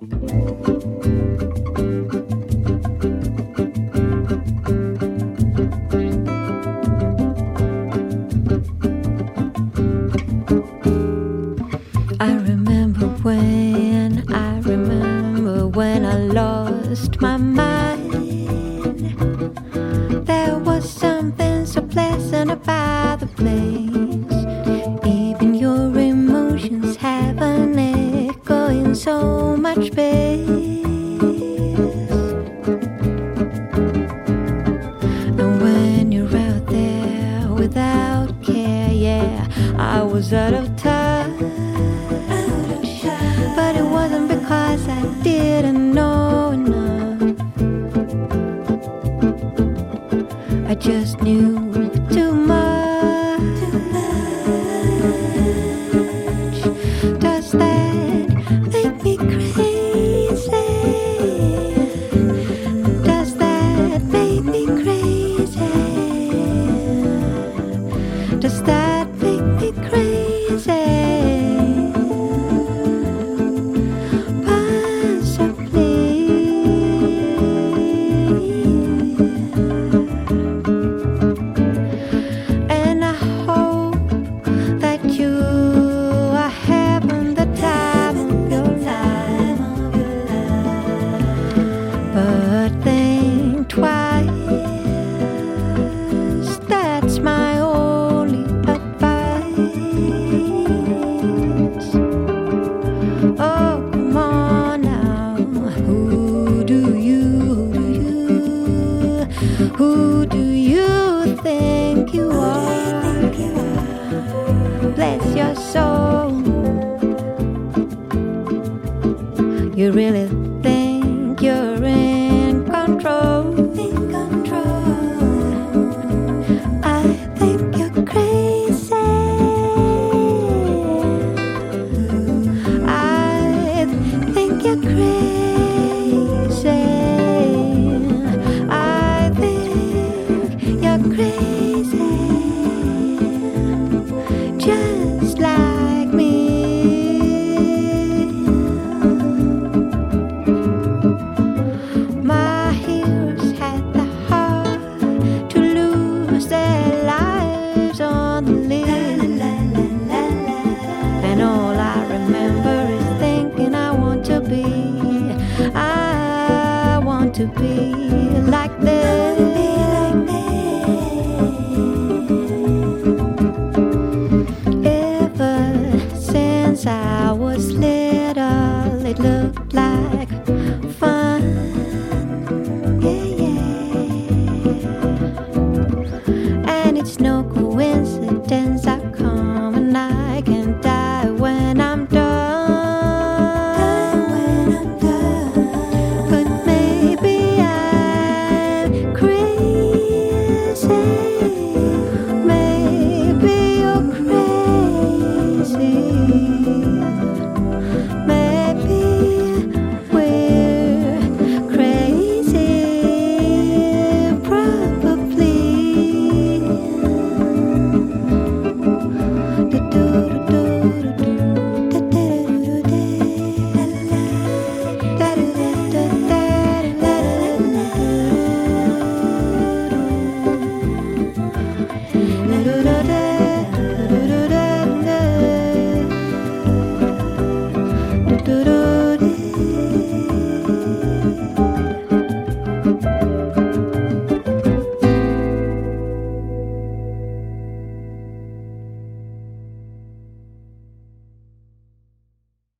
When I lost my mind, there was something so pleasant about the place. Even your emotions have an echo in so much space. And when you're out there without care, yeah, I was out of touch. But it wasn't because I didn't know enough. I just knew too much. Does that make me crazy? Does that make me crazy? Does that make me crazy? Who do you think you are? Bless your soul. You really think you're in